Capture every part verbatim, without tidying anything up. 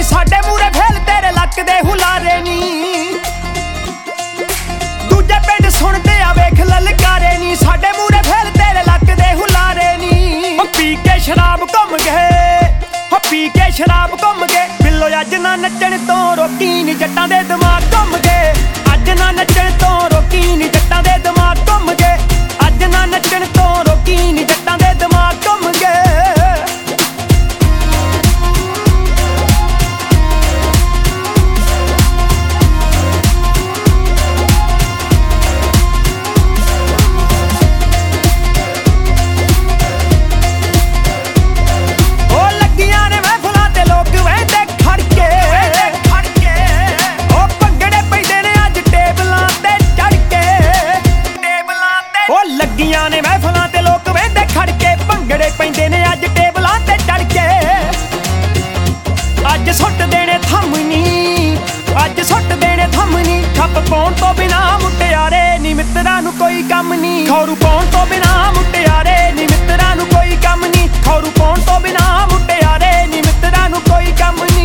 ਨੀ ਸਾਡੇ ਮੂਰੇ ਫੇਲ ਤੇਰੇ ਲੱਕ ਦੇ ਹੁਲਾਰੇ ਨੀ ਦੂਜੇ ਪਿੰਡ ਸੁਣਦੇ ਆ ਵੇਖ ਲਲਕਾਰੇ ਨੀ ਸਾਡੇ ਮੂਰੇ ਫੇਲ ਤੇਰੇ ਲੱਕ ਦੇ ਹੁਲਾਰੇ ਨੀ ਓ ਪੀ ਕੇ ਸ਼ਰਾਬ ਘੁੰਮ ਗਏ ਹੋ ਪੀ ਕੇ ਸ਼ਰਾਬ ਘੁੰਮ ਗਏ ਬਿੱਲੋ ਅੱਜ ਨਾ ਨੱਚਣ ਤੋਂ ਰੋਕੀ ਨੀ ਜੱਟਾਂ ਦੇ ਦਿਮਾਗ ਘੁੰਮ ਗਏ ਅੱਜ ਨਾ ਨੱਚਣ ਤੋਂ ਰੋਕੀ ਨੀ ਜੱਟਾਂ ਦੇ ਦਿਮਾਗ ਘੁੰਮ ਗਏ ਅੱਜ ਨਾ ਨੱਚਣ ਤੋਂ ਰੋਕੀ ਨੀ ਜੱਟਾਂ ਦੇ ਦਿਮਾਗ ਘੁੰਮ ਗਏ ਲੱਗੀਆਂ ਨੇ ਮਹਿਫਲਾਂ ਤੇ ਲੋਕ ਵੇਂਦੇ ਖੜ ਕੇ ਭੰਗੜੇ ਪੈਂਦੇ ਨੇ ਅੱਜ ਟੇਬਲਾਂ ਤੇ ਚੜ ਕੇ ਅੱਜ ਸੁੱਟ ਦੇਣੇ ਥੰਮਨੀ ਅੱਜ ਸੁੱਟ ਦੇਣੇ ਥੰਮਨੀ ਖੱਪ ਪਾਉਣ ਤੋਂ ਬਿਨਾ ਮੁਟਿਆਰੇ ਨੀ ਮਿੱਤਰਾਂ ਨੂੰ ਕੋਈ ਕੰਮ ਨੀ ਖੌਰੂ ਪਾਉਣ ਤੋਂ ਬਿਨਾ ਮੁਟਿਆਰੇ ਨੀ ਮਿੱਤਰਾਂ ਨੂੰ ਕੋਈ ਕੰਮ ਨੀ ਖੌਰੂ ਪਾਉਣ ਤੋਂ ਬਿਨਾ ਮੁਟਿਆਰੇ ਨੀ ਮਿੱਤਰਾਂ ਨੂੰ ਕੋਈ ਕੰਮ ਨੀ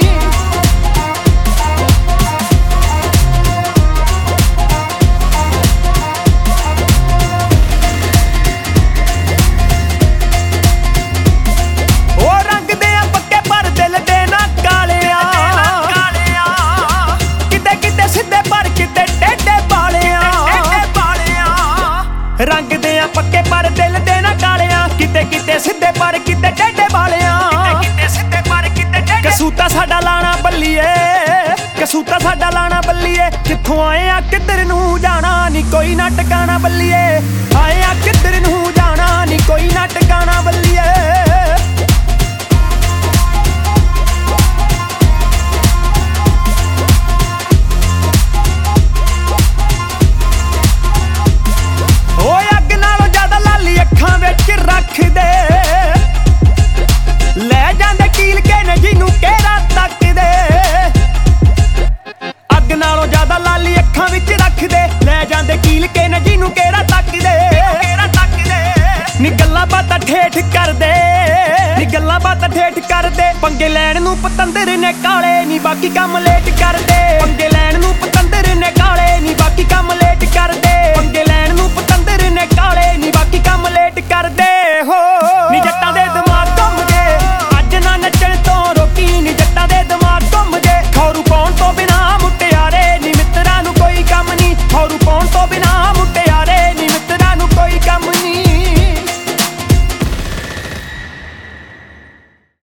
ਰੰਗ ਦੇ ਆ ਪੱਕੇ ਪਰ ਦਿਲ ਦੇ ਨਾ ਕਾਲਿਆਂ ਕਿਤੇ ਕਿਤੇ ਸਿੱਧੇ ਪਰ ਕਿਤੇ ਟੇਢੇ ਵਾਲਿਆਂ ਕਿਤੇ ਕਿਤੇ ਸਿੱਧੇ ਪਰ ਕਿਤੇ ਟੇਢੇ ਕਸੂਤਾ ਸਾਡਾ ਲਾਣਾ ਬੱਲੀਏ ਕਸੂਤਾ ਸਾਡਾ ਲਾਣਾ ਬੱਲੀਏ ਕਿੱਥੋਂ ਆਏ ਆ ਕਿੱਧਰ ਨੂੰ ਜਾਣਾ ਨੀ ਕੋਈ ਨਾ ਟਿਕਾਣਾ ਬੱਲੀਏ ਆਏ ਆ ਕਿੱਧਰ ਨੂੰ ਜਾਣਾ ਨੀ ਕੋਈ ਨਾ ਟਿਕਾਣਾ ਬੱਲੀਏ ਰੱਖਦੇ ਲੈ ਜਾਂਦੇ ਕੀਲ ਕੇ ਨੇ ਜਿਹਨੂੰ ਕਿਹੜਾ ਤੱਕਦੇ ਅੱਗ ਨਾਲੋਂ ਜ਼ਿਆਦਾ ਲਾਲੀ ਅੱਖਾਂ ਵਿੱਚ ਰੱਖਦੇ ਲੈ ਜਾਂਦੇ ਕੀਲ ਕੇ ਨੇ ਜਿਹਨੂੰ ਕਿਹੜਾ ਤੱਕਦੇ ਕਿਹੜਾ ਤੱਕਦੇ ਨੀ ਗੱਲਾਂ ਬਾਤਾਂ ਠੇਠ ਕਰਦੇ ਨੀ ਗੱਲਾਂ ਬਾਤਾਂ ਠੇਠ ਕਰਦੇ ਪੰਗੇ ਲੈਣ ਨੂੰ ਪਤੰਦਰ ਨੇ ਕਾਲੇ ਨੀ ਬਾਕੀ ਕੰਮ ਲੇਟ ਕਰਦੇ ਪੰਗੇ